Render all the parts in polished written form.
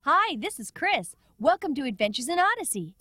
Hi, this is Chris. Welcome to Adventures in Odyssey.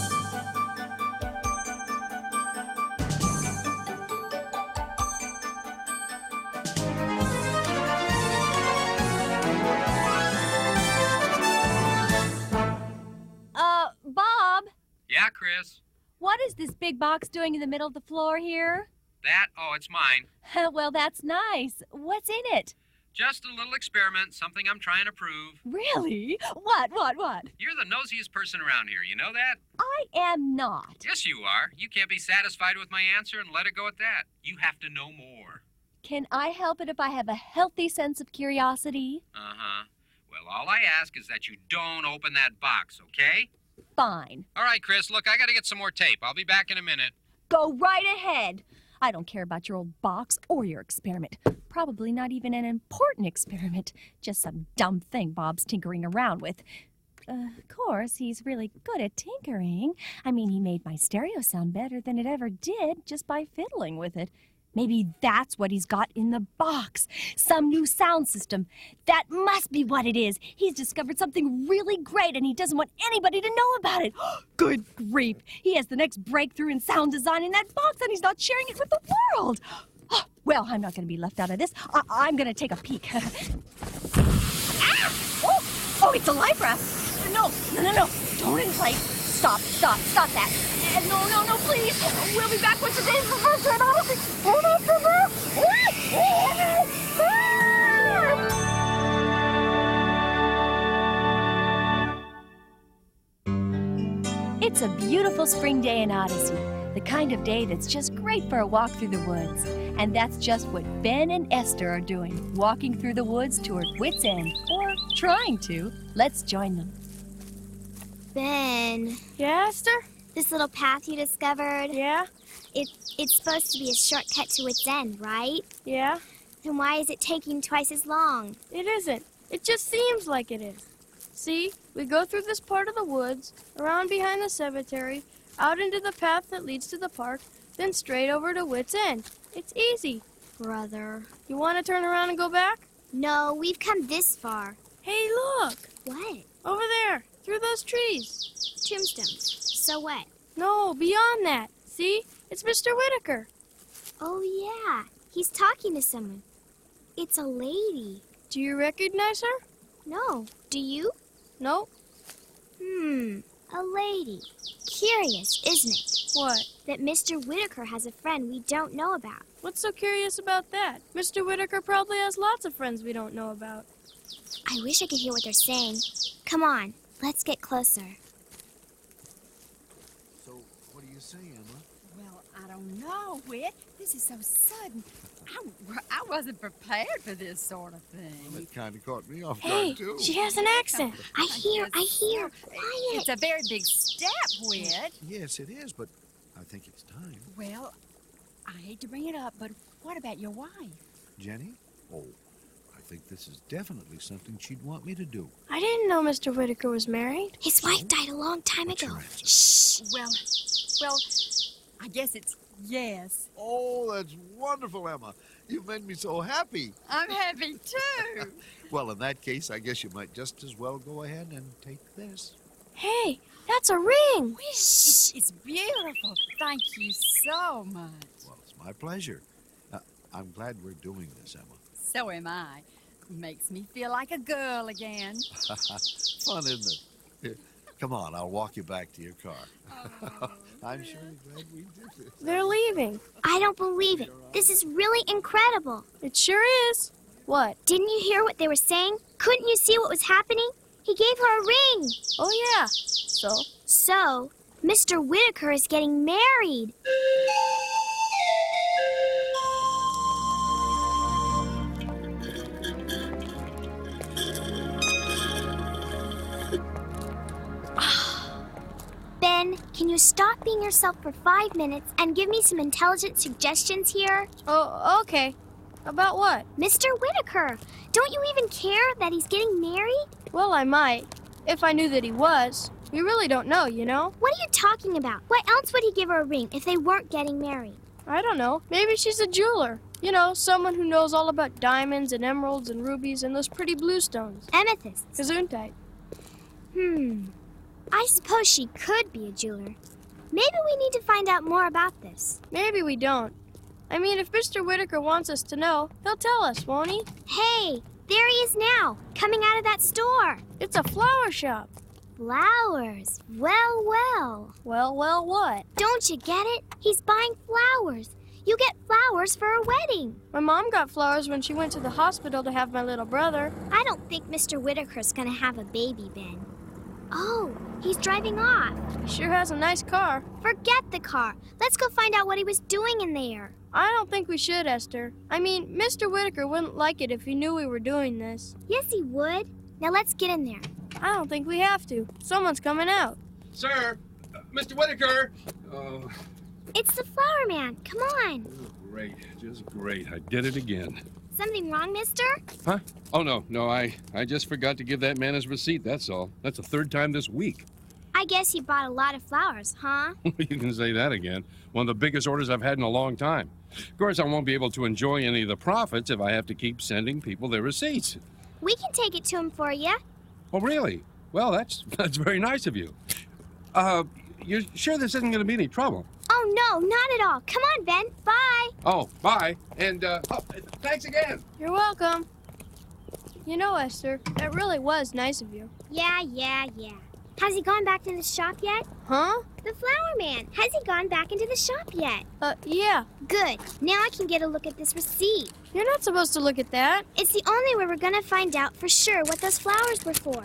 Bob? Yeah, Chris? What is this big box doing in the middle of the floor here? That? Oh, it's mine. Well, that's nice. What's in it? Just a little experiment, something I'm trying to prove. Really? What? You're the nosiest person around here, you know that? I am not. Yes, you are. You can't be satisfied with my answer and let it go at that. You have to know more. Can I help it if I have a healthy sense of curiosity? Uh-huh. Well, all I ask is that you don't open that box, okay? Fine. All right, Chris, look, I gotta get some more tape. I'll be back in a minute. Go right ahead. I don't care about your old box or your experiment. Probably not even an important experiment. Just some dumb thing Bob's tinkering around with. Of course, he's really good at tinkering. I mean, he made my stereo sound better than it ever did just by fiddling with it. Maybe that's what he's got in the box. Some new sound system. That must be what it is. He's discovered something really great and he doesn't want anybody to know about it. Good grief. He has the next breakthrough in sound design in that box and he's not sharing it with the world. Well, I'm not going to be left out of this. I'm going to take a peek. Ah! Oh, it's a life raft. No. Don't inflate. Stop that. No, please. We'll be back with today's reverse red Odyssey. It's a beautiful spring day in Odyssey, the kind of day that's just great for a walk through the woods. And that's just what Ben and Esther are doing, walking through the woods toward Wits End, or trying to. Let's join them. Ben. Yeah, Esther? This little path you discovered? Yeah? It's supposed to be a shortcut to Wits End, right? Yeah? Then why is it taking twice as long? It isn't. It just seems like it is. See, we go through this part of the woods, around behind the cemetery, out into the path that leads to the park, then straight over to Wits End. It's easy. Brother. You want to turn around and go back? No, we've come this far. Hey, look! What? Over there, through those trees. Tombstones. So what? No, beyond that. See? It's Mr. Whitaker. Oh, yeah. He's talking to someone. It's a lady. Do you recognize her? No. Do you? Nope. A lady. Curious, isn't it? What? That Mr. Whitaker has a friend we don't know about. What's so curious about that? Mr. Whitaker probably has lots of friends we don't know about. I wish I could hear what they're saying. Come on, let's get closer. So, what do you say, Emma? Well, I don't know, Whit. This is so sudden. I wasn't prepared for this sort of thing. It kind of caught me off Hey, guard, too. she has an accent. I hear. Quiet. It's a very big step, Whit. Yes, it is, but I think it's time. Well, I hate to bring it up, but what about your wife? Jenny? Oh, I think this is definitely something she'd want me to do. I didn't know Mr. Whitaker was married. His wife died a long time What's ago. your answer? Shh. Well, I guess it's yes. Oh, that's wonderful, Emma. You've made me so happy. I'm happy, too. Well, in that case, I guess you might just as well go ahead and take this. Hey, that's a ring. It's beautiful. Thank you so much. Well, it's my pleasure. I'm glad we're doing this, Emma. So am I. Makes me feel like a girl again. Fun, isn't it? Here, come on, I'll walk you back to your car. I'm sure glad we did this. They're leaving. I don't believe it. This is really incredible. It sure is. What? Didn't you hear what they were saying? Couldn't you see what was happening? He gave her a ring. Oh, yeah. So? So, Mr. Whitaker is getting married. Ben, can you stop being yourself for 5 minutes and give me some intelligent suggestions here? Oh, okay. About what? Mr. Whitaker, don't you even care that he's getting married? Well, I might. If I knew that he was. We really don't know, you know? What are you talking about? Why else would he give her a ring if they weren't getting married? I don't know. Maybe she's a jeweler. You know, someone who knows all about diamonds and emeralds and rubies and those pretty blue stones. Amethysts. Gesundheit. I suppose she could be a jeweler. Maybe we need to find out more about this. Maybe we don't. I mean, if Mr. Whitaker wants us to know, he'll tell us, won't he? Hey, there he is now, coming out of that store. It's a flower shop. Flowers. Well. Well, what? Don't you get it? He's buying flowers. You get flowers for a wedding. My mom got flowers when she went to the hospital to have my little brother. I don't think Mr. Whitaker's gonna have a baby, Ben. Oh, he's driving off. He sure has a nice car. Forget the car. Let's go find out what he was doing in there. I don't think we should, Esther. I mean, Mr. Whitaker wouldn't like it if he knew we were doing this. Yes, he would. Now let's get in there. I don't think we have to. Someone's coming out. Sir, Mr. Whitaker. Oh, It's the flower man. Come on. great. Just great. I did it again. Something wrong, mister? Huh? Oh, no. I just forgot to give that man his receipt, that's all. That's the third time this week. I guess he bought a lot of flowers, huh? You can say that again. One of the biggest orders I've had in a long time. Of course, I won't be able to enjoy any of the profits if I have to keep sending people their receipts. We can take it to him for you. Oh, really? Well, that's very nice of you. You're sure this isn't going to be any trouble? Oh, no, not at all. Come on, Ben. Bye. Oh, bye. And, thanks again. You're welcome. You know, Esther, that really was nice of you. Yeah. Has he gone back to the shop yet? Huh? The flower man. Has he gone back into the shop yet? Yeah. Good. Now I can get a look at this receipt. You're not supposed to look at that. It's the only way we're gonna find out for sure what those flowers were for.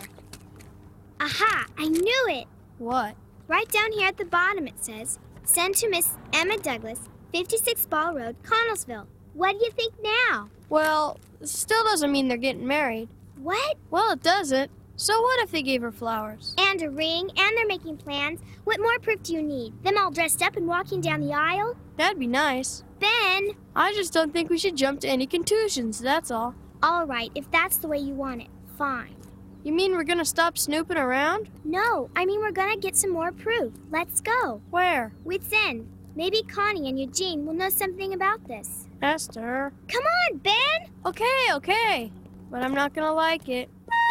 Aha! I knew it! What? Right down here at the bottom it says, send to Miss Emma Douglas, 56 Ball Road, Connellsville. What do you think now? Well, still doesn't mean they're getting married. What? Well, it doesn't. So what if they gave her flowers? And a ring, and they're making plans. What more proof do you need? Them all dressed up and walking down the aisle? That'd be nice. Ben! I just don't think we should jump to any conclusions, that's all. All right, if that's the way you want it, fine. You mean we're gonna stop snooping around? No, I mean we're gonna get some more proof. Let's go. Where? Wits End. Maybe Connie and Eugene will know something about this. Esther. Come on, Ben! Okay. But I'm not gonna like it.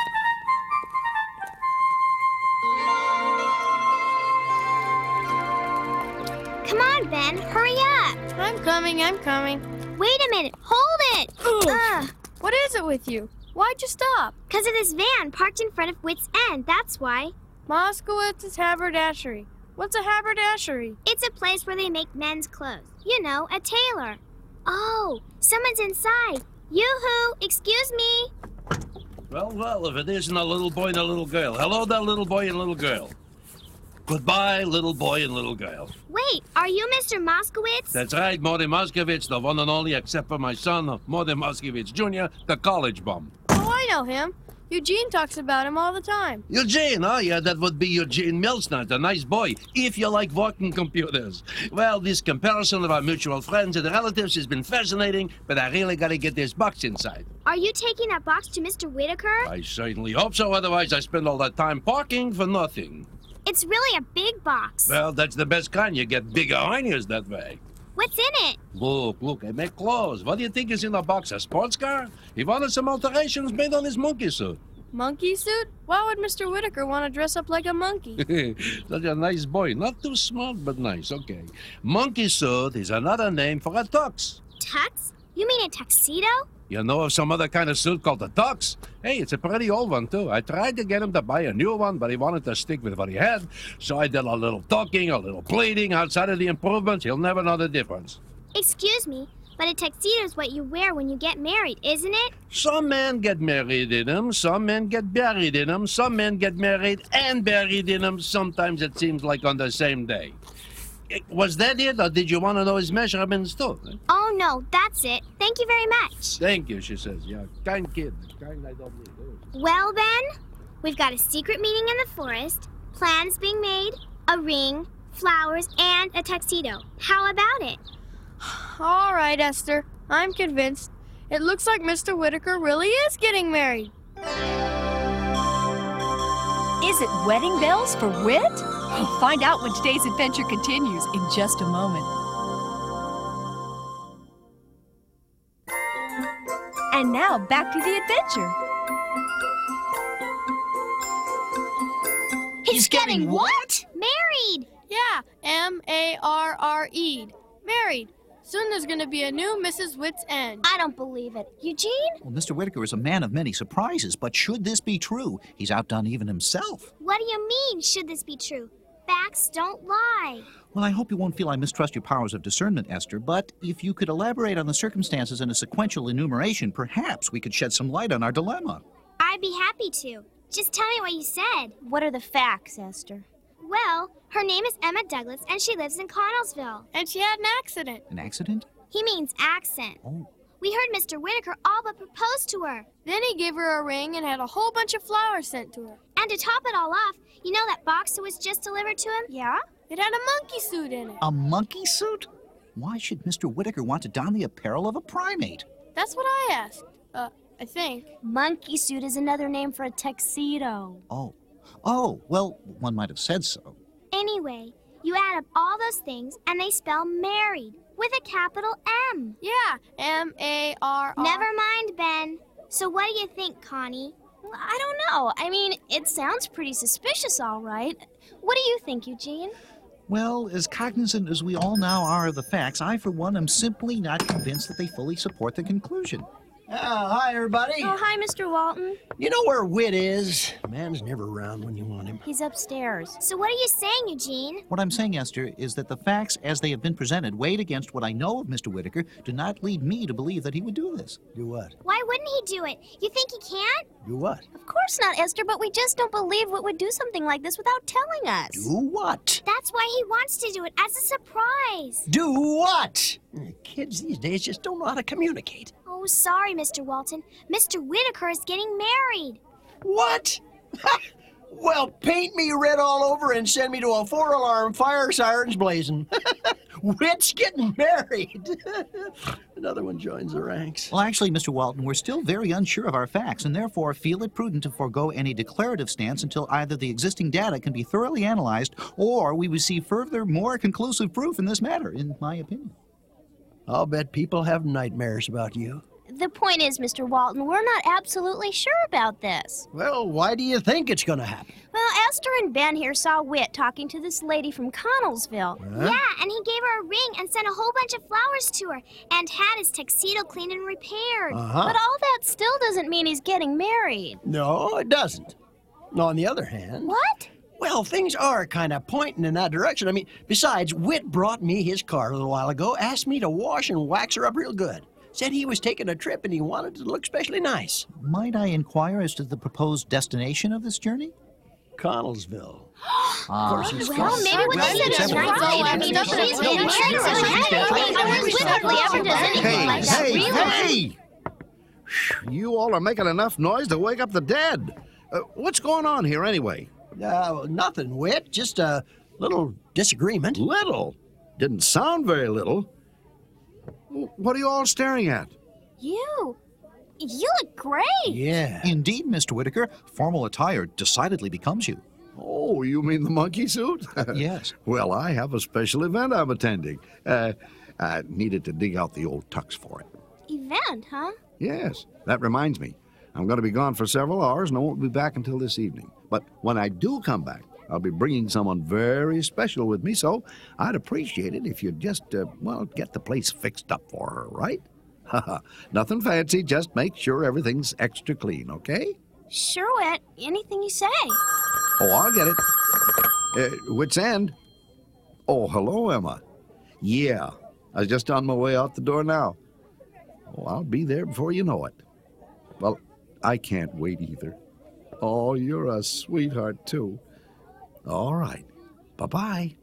Come on, Ben, hurry up! I'm coming. Wait a minute, hold it! Ugh, What is it with you? Why'd you stop? 'cause of this van parked in front of Wits End, that's why. Moskowitz's haberdashery. What's a haberdashery? It's a place where they make men's clothes. You know, a tailor. Oh, someone's inside. Yoo-hoo, excuse me. Well, if it isn't a little boy and a little girl. Hello there, little boy and little girl. Goodbye, little boy and little girl. Wait, are you Mr. Moskowitz? That's right, Morty Moskovich, the one and only, except for my son, Morty Moskovich Jr., the college bum. Oh, I know him. Eugene talks about him all the time. Eugene, huh? Yeah, that would be Eugene Milsnert, a nice boy, if you like working computers. Well, this comparison of our mutual friends and relatives has been fascinating, but I really gotta get this box inside. Are you taking that box to Mr. Whitaker? I certainly hope so, otherwise I spend all that time parking for nothing. It's really a big box. Well, that's the best kind. You get bigger hernias that way. What's in it? Look, I make clothes. What do you think is in the box? A sports car? He wanted some alterations made on his monkey suit. Monkey suit? Why would Mr. Whitaker want to dress up like a monkey? Such a nice boy. Not too smart, but nice. Okay. Monkey suit is another name for a tux. Tux? You mean a tuxedo? You know of some other kind of suit called a tux? Hey, it's a pretty old one, too. I tried to get him to buy a new one, but he wanted to stick with what he had. So I did a little talking, a little pleading. Outside of the improvements, he'll never know the difference. Excuse me, but a tuxedo is what you wear when you get married, isn't it? Some men get married in them, some men get buried in them, some men get married and buried in them. Sometimes it seems like on the same day. Was that it, or did you want to know his measurements, too? Oh, no, that's it. Thank you very much. Thank you, she says. Yeah, kind kid. Kind I don't need. Well, Ben, we've got a secret meeting in the forest, plans being made, a ring, flowers, and a tuxedo. How about it? All right, Esther. I'm convinced. It looks like Mr. Whitaker really is getting married. Is it wedding bells for Whit? We'll find out when today's adventure continues in just a moment. And now back to the adventure. He's getting what? Married. Yeah, M-A-R-R-E. Married. Soon there's gonna be a new Mrs. Wits End. I don't believe it. Eugene? Well, Mr. Whitaker is a man of many surprises, but should this be true, he's outdone even himself. What do you mean, should this be true? Facts don't lie. Well, I hope you won't feel I mistrust your powers of discernment, Esther, but if you could elaborate on the circumstances in a sequential enumeration, perhaps we could shed some light on our dilemma. I'd be happy to. Just tell me what you said. What are the facts, Esther? Well, her name is Emma Douglas, and she lives in Connellsville. And she had an accident. An accident? He means accent. Oh. We heard Mr. Whitaker all but propose to her. Then he gave her a ring and had a whole bunch of flowers sent to her. And to top it all off, you know that box that was just delivered to him? Yeah? It had a monkey suit in it. A monkey suit? Why should Mr. Whitaker want to don the apparel of a primate? That's what I asked. I think. Monkey suit is another name for a tuxedo. Oh. Oh, well, one might have said so. Anyway, you add up all those things, and they spell married with a capital M. Yeah, M-A-R-R. Never mind, Ben. So what do you think, Connie? Well, I don't know. I mean, it sounds pretty suspicious, all right. What do you think, Eugene? Well, as cognizant as we all now are of the facts, I, for one, am simply not convinced that they fully support the conclusion. Hi, everybody. Oh, hi, Mr. Walton. You know where Whit is? Man's never around when you want him. He's upstairs. So what are you saying, Eugene? What I'm saying, Esther, is that the facts as they have been presented, weighed against what I know of Mr. Whitaker, do not lead me to believe that he would do this. Do what? Why wouldn't he do it? You think he can't? Do what? Of course not, Esther, but we just don't believe Whit would do something like this without telling us. Do what? That's why he wants to do it, as a surprise. Do what? Kids these days just don't know how to communicate. Oh, sorry, Mr. Walton. Mr. Whitaker is getting married. What? Well, paint me red all over and send me to a 4-alarm fire sirens blazing. Whit's getting married. Another one joins the ranks. Well, actually, Mr. Walton, we're still very unsure of our facts and therefore feel it prudent to forego any declarative stance until either the existing data can be thoroughly analyzed or we receive further, more conclusive proof in this matter, in my opinion. I'll bet people have nightmares about you. The point is, Mr. Walton, we're not absolutely sure about this. Well, why do you think it's going to happen? Well, Esther and Ben here saw Whit talking to this lady from Connellsville. Huh? Yeah, and he gave her a ring and sent a whole bunch of flowers to her and had his tuxedo cleaned and repaired. Uh-huh. But all that still doesn't mean he's getting married. No, it doesn't. On the other hand... What? Well, things are kind of pointing in that direction. I mean, besides, Whit brought me his car a little while ago, asked me to wash and wax her up real good. Said he was taking a trip and he wanted it to look especially nice. Might I inquire as to the proposed destination of this journey? Connellsville. Of course, he's Well, maybe we Well, can it's send a everything. surprise. I mean, she's getting married, so Whit hardly ever does anything like that, really. Hey! You all are making enough noise to wake up the dead. What's going on here anyway? Nothing, Whit. Just a little disagreement. Little? Didn't sound very little. What are you all staring at? You look great. Yeah. Indeed, Mr. Whitaker, formal attire decidedly becomes you. Oh, you mean the monkey suit? Yes. Well, I have a special event I'm attending. I needed to dig out the old tux for it. Event, huh? Yes, that reminds me. I'm going to be gone for several hours and I won't be back until this evening. But when I do come back, I'll be bringing someone very special with me, so I'd appreciate it if you'd just, get the place fixed up for her, right? Nothing fancy, just make sure everything's extra clean, okay? Sure, Whit. Anything you say. Oh, I'll get it. Wits End? Oh, hello, Emma. Yeah, I was just on my way out the door now. Oh, I'll be there before you know it. Well, I can't wait either. Oh, you're a sweetheart, too. All right. Bye-bye.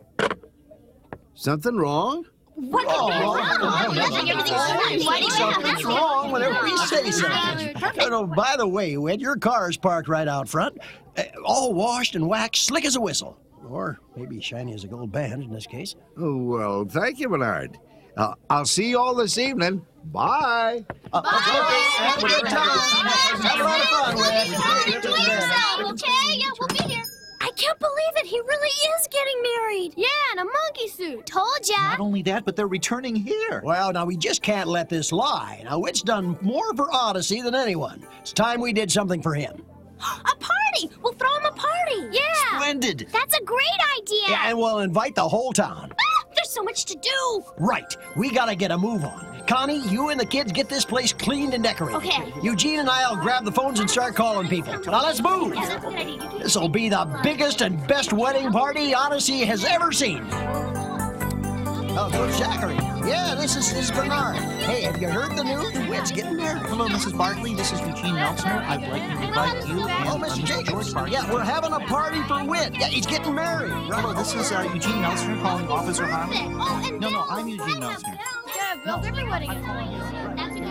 Something wrong? What could be wrong? Nothing, everything's fine. Why do you have Something's nothing? wrong whenever we say something. By the way, Whit, your car's parked right out front, all washed and waxed, slick as a whistle. Or maybe shiny as a gold band in this case. Oh, well, thank you, Bernard. I'll see you all this evening. Bye. Have a good time. Have a lot of fun, Whit. Enjoy yourself, okay? Yeah, we'll be here. I can't believe it. He really is getting married. Yeah, in a monkey suit. Told ya. Not only that, but they're returning here. Well, now, we just can't let this lie. Now, Whit's done more for Odyssey than anyone. It's time we did something for him. A party. We'll throw him a party. Yeah. attended. That's a great idea. Yeah, and we'll invite the whole town. There's so much to do. Right. We gotta get a move on. Connie, you and the kids get this place cleaned and decorated. Okay. Eugene and I'll grab the phones and start calling people. Now let's move. Yeah, that's a good idea. This'll be the biggest and best wedding party Odyssey has ever seen. Oh, Coach Zachary. Yeah, this is Bernard. Hey, have you heard the news? Whit's getting married. Hello, Mrs. Barkley. This is Eugene Meltzner. I'd like to invite you and Oh, Mr. Jacobs. George Barkley. Yeah, we're having a party for Whit. Yeah, he's getting married. Hello, this is Eugene Meltzner calling Officer Harmon. Oh, and No, Bill. I'm Eugene Meltzner. Yeah, Bill's everybody gets That's a good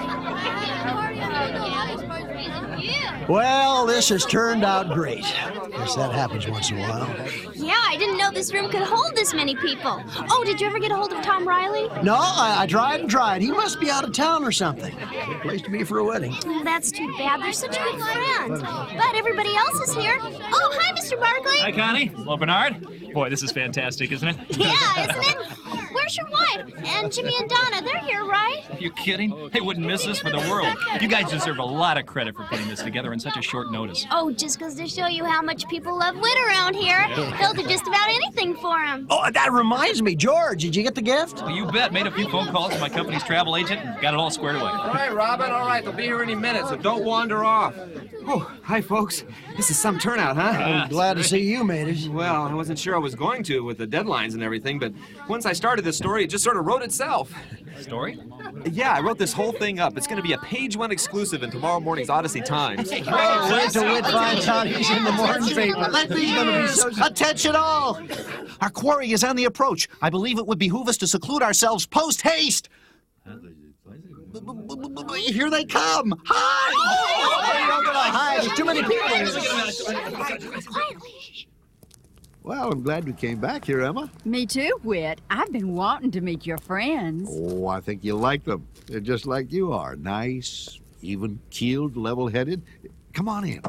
idea. Well, this has turned out great. Guess that happens once in a while. Yeah, I didn't know this room could hold this many people. Oh, did you ever get a hold of Tom Riley? No, I tried and tried. He must be out of town or something. Good place to be for a wedding. That's too bad. They're such good friends. But everybody else is here. Oh, hi, Mr. Barkley. Hi, Connie. Hello, Bernard. Boy, this is fantastic, isn't it? Yeah, isn't it? Where's your wife? And Jimmy and Donna, they're here, right? Are you kidding? They wouldn't miss this for the world. You guys deserve a lot of credit for putting this together in such a short notice. Oh, just goes to show you how much people love Whit around here. They'll do just about anything for him. Oh, that reminds me, George, did you get the gift? Well, you bet. Made a few phone calls to my company's travel agent and got it all squared away. All right, Robin, all right. They'll be here any minute, so don't wander off. Oh, hi, folks. This is some turnout, huh? I'm glad to see you made it. Well, I wasn't sure I was going to with the deadlines and everything, but once I started this story, it just sort of wrote itself. Story? Yeah, I wrote this whole thing up. It's going to be a page one exclusive in tomorrow morning's Odyssey Times. Oh, wait till Whit finds out he's in the morning paper. He's going to be so... Attention all! Our quarry is on the approach. I believe it would behoove us to seclude ourselves post-haste. Here they come! Hi! Hi, there's too many people. Well, I'm glad we came back here, Emma. Me too, Whit. I've been wanting to meet your friends. Oh, I think you'll like them. They're just like you are. Nice, even-keeled, level-headed. Come on in.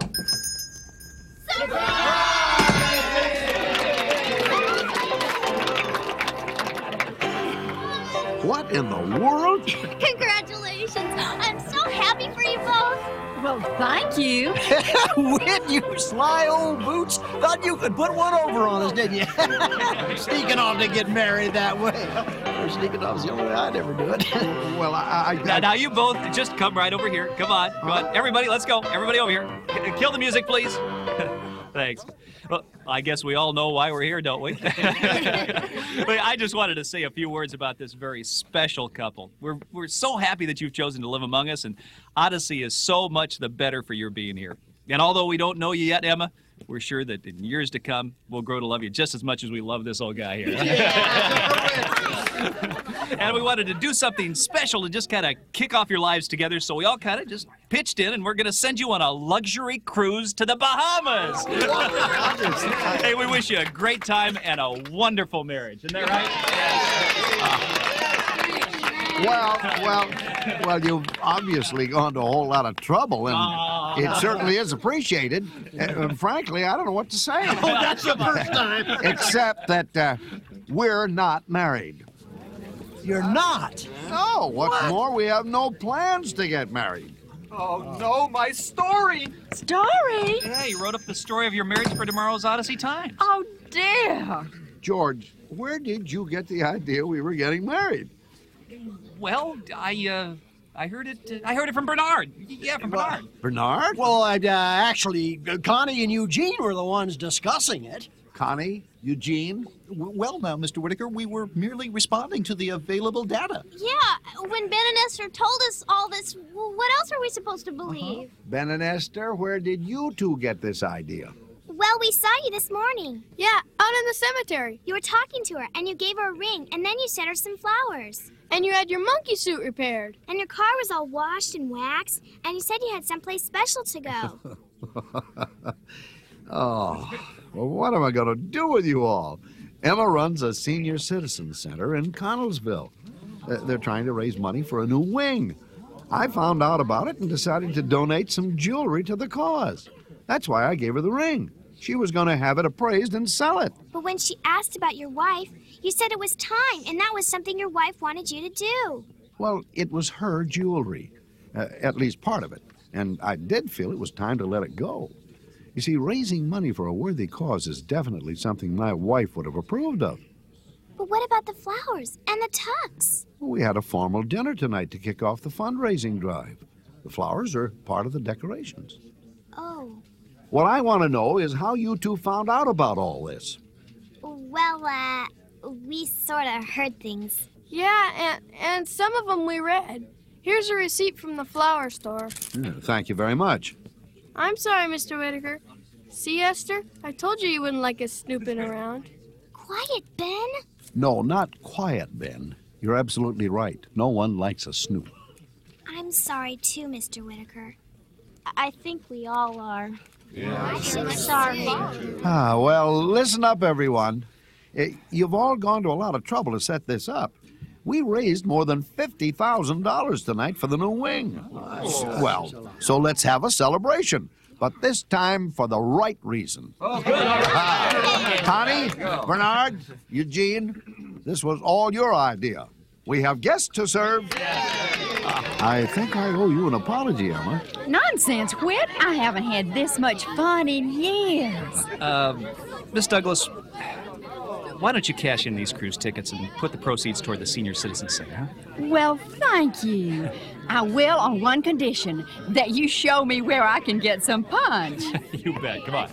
What in the world? Congratulations. I'm so happy for you both. Well, thank you. Whit, you sly old boots. Thought you could put one over on us, didn't you? Sneaking off to get married that way. Sneaking off's the only way I'd ever do it. Well, Now, you both just come right over here. Come on. Come on. Everybody, let's go. Everybody over here. Kill the music, please. Thanks. Well, I guess we all know why we're here, don't we? I just wanted to say a few words about this very special couple. We're so happy that you've chosen to live among us, and Odyssey is so much the better for your being here. And although we don't know you yet, Emma, we're sure that in years to come, we'll grow to love you just as much as we love this old guy here. And we wanted to do something special to just kind of kick off your lives together, so we all kind of just pitched in, and we're going to send you on a luxury cruise to the Bahamas. Hey, we wish you a great time and a wonderful marriage. Isn't that right? Well, you've obviously gone to a whole lot of trouble, and it certainly is appreciated. And frankly, I don't know what to say. Oh, that's the first time. Except that we're not married. You're not? No, what's more, we have no plans to get married. Oh, no, my story! Story? Yeah, you wrote up the story of your marriage for tomorrow's Odyssey Times. Oh, dear. George, where did you get the idea we were getting married? Well, I heard it from Bernard. Yeah, from Bernard. Bernard? Well, actually, Connie and Eugene were the ones discussing it. Connie? Eugene? Well, now, Mr. Whitaker, we were merely responding to the available data. Yeah, when Ben and Esther told us all this, what else are we supposed to believe? Ben and Esther, where did you two get this idea? Well, we saw you this morning. Yeah, out in the cemetery. You were talking to her, and you gave her a ring, and then you sent her some flowers. And you had your monkey suit repaired. And your car was all washed and waxed, and you said you had someplace special to go. Oh, well, what am I going to do with you all? Emma runs a senior citizen center in Connellsville. They're trying to raise money for a new wing. I found out about it and decided to donate some jewelry to the cause. That's why I gave her the ring. She was going to have it appraised and sell it. But when she asked about your wife, you said it was time, and that was something your wife wanted you to do. Well, it was her jewelry, at least part of it, and I did feel it was time to let it go. You see, raising money for a worthy cause is definitely something my wife would have approved of. But what about the flowers and the tucks? We had a formal dinner tonight to kick off the fundraising drive. The flowers are part of the decorations. Oh. What I want to know is how you two found out about all this. Well, we sort of heard things. Yeah, and some of them we read. Here's a receipt from the flower store. Thank you very much. I'm sorry, Mr. Whitaker. See, Esther? I told you you wouldn't like us snooping around. Quiet, Ben. No, not quiet, Ben. You're absolutely right. No one likes a snoop. I'm sorry, too, Mr. Whitaker. I think we all are. Yeah. Sorry. Well, listen up, everyone. You've all gone to a lot of trouble to set this up. We raised more than $50,000 tonight for the new wing. Well, so let's have a celebration, but this time for the right reason. Connie, Bernard, Eugene, this was all your idea. We have guests to serve. I think I owe you an apology, Emma. Nonsense, Whit. I haven't had this much fun in years. Miss Douglas, why don't you cash in these cruise tickets and put the proceeds toward the Senior Citizen Center, huh? Well, thank you. I will on one condition, that you show me where I can get some punch. You bet. Come on.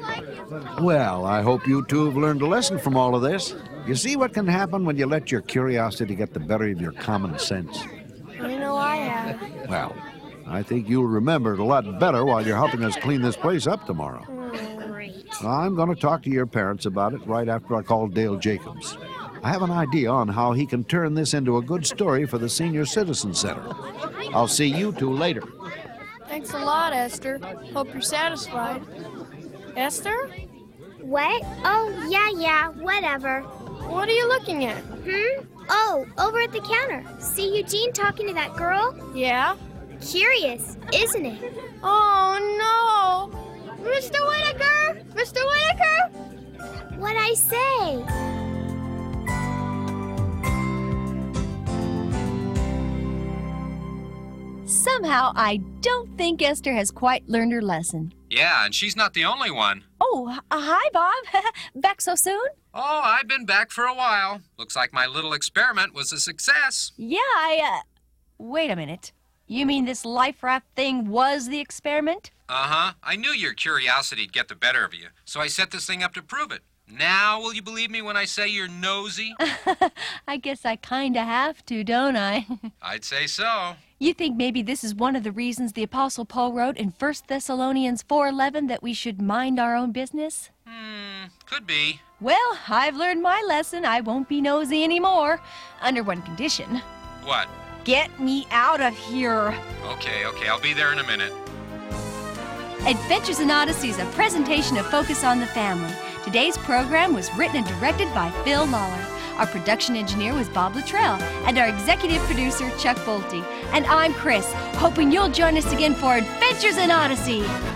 Well, I hope you two have learned a lesson from all of this. You see what can happen when you let your curiosity get the better of your common sense? I know I have. Well, I think you'll remember it a lot better while you're helping us clean this place up tomorrow. Great. I'm going to talk to your parents about it right after I call Dale Jacobs. I have an idea on how he can turn this into a good story for the Senior Citizen Center. I'll see you two later. Thanks a lot, Esther. Hope you're satisfied. Esther? What? Oh, yeah, whatever. What are you looking at? Oh, over at the counter. See Eugene talking to that girl? Yeah? Curious, isn't it? Oh, no! Mr. Whitaker! Mr. Whitaker! What'd I say? Somehow, I don't think Esther has quite learned her lesson. Yeah, and she's not the only one. Oh, hi, Bob. Back so soon? Oh, I've been back for a while. Looks like my little experiment was a success. Yeah, Wait a minute. You mean this life raft thing was the experiment? Uh-huh. I knew your curiosity'd get the better of you, so I set this thing up to prove it. Now, will you believe me when I say you're nosy? I guess I kinda have to, don't I? I'd say so. You think maybe this is one of the reasons the Apostle Paul wrote in 1 Thessalonians 4:11 that we should mind our own business? Could be. Well, I've learned my lesson. I won't be nosy anymore. Under one condition. What? Get me out of here. Okay, I'll be there in a minute. Adventures in Odyssey is a presentation of Focus on the Family. Today's program was written and directed by Phil Lawler. Our production engineer was Bob Luttrell, and our executive producer, Chuck Bolte. And I'm Chris, hoping you'll join us again for Adventures in Odyssey.